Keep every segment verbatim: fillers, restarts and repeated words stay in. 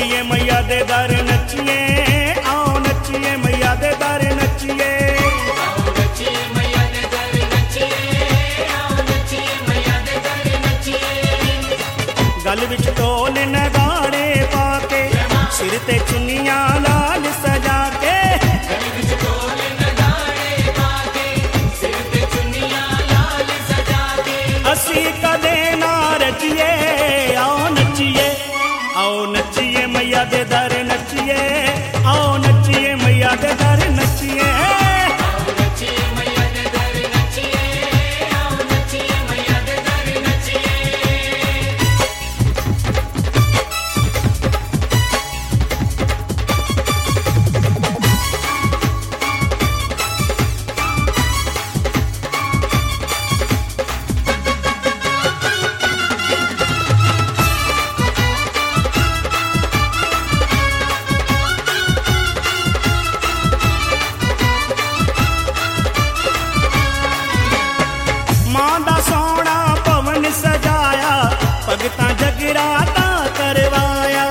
नच्चिए मैया दे दर नच्चिए, आओ नच्चिए मैया दे दर नच्चिए। गल विच ढोल नगाड़े पाके, सिर ते चुन्नियां लाल सजा के, असी कदे ना रजिए, आओ नच्चिए, आओ नच्चिए मैया दे दर नच्चिए, आओ नच्चिए मैया दे दर नच्चिए। भगतां जगराता करवाया,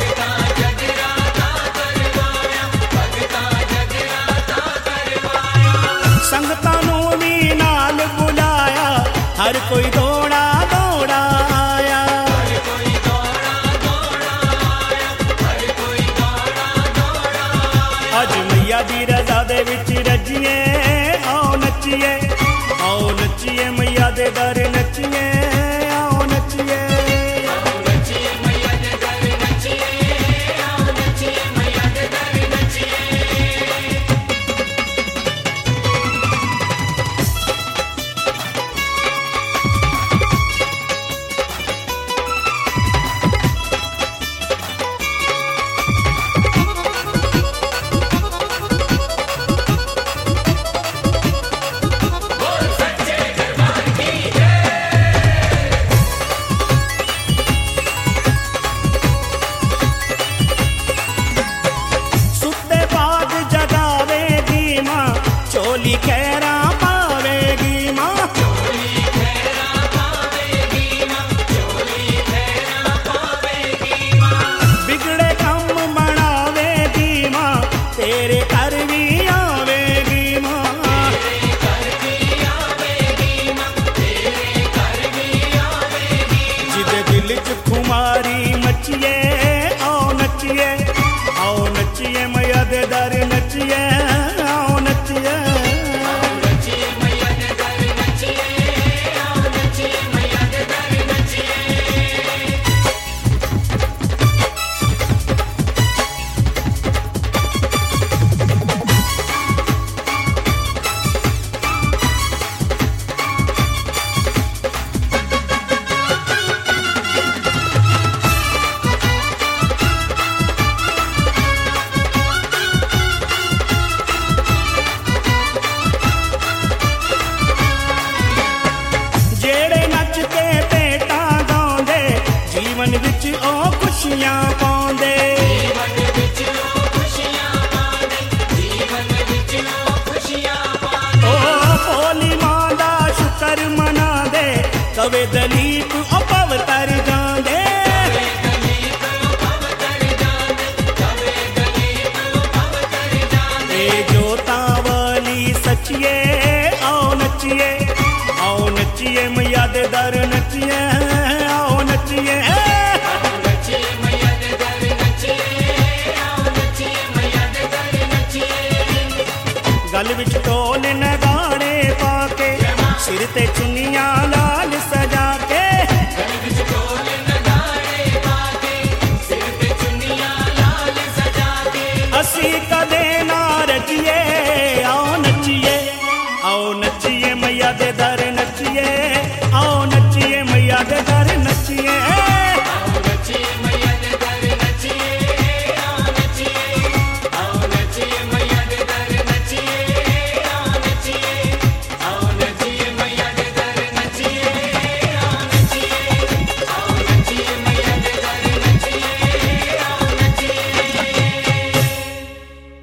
संगतां नूं भी नाल बुलाया, हर कोई दौड़ा दौड़ा आया। अज मैया दी रज़ा दे विच रजिए, आओ नच्चिए, आओ नच्चिए मैया दे दर नच्चिए, आओ नच्चिए। चोली खैरा पावेगी माँ, बिगड़े कम बनावेगी माँ, तेरे घर भी आवेगी माँ। जिदे दिल च खुमारी मचिए, आओ नच्चिए, आओ नच्चिए मैया दे दर नच्चिए, आओ नच्चिए। जीवन विच ओ खुशियां पाउंदे, ओ भोली मां दा शुकर मनांदे, कवे दलीप ओ पवतर जांदे। ए जोतां वाली सच्चिए, आओ नच्चिए, आओ नच्चिए मैया दे दर नच्चिए, आओ नच्चिए। गल विच ढोल नगाड़े पाके, सिर ते चुन्नियां लाल सजा के, असी कदे ना रजिए, आओ नच्चिए, आओ नच्चिए मैया दे दर नच्चिए, आओ।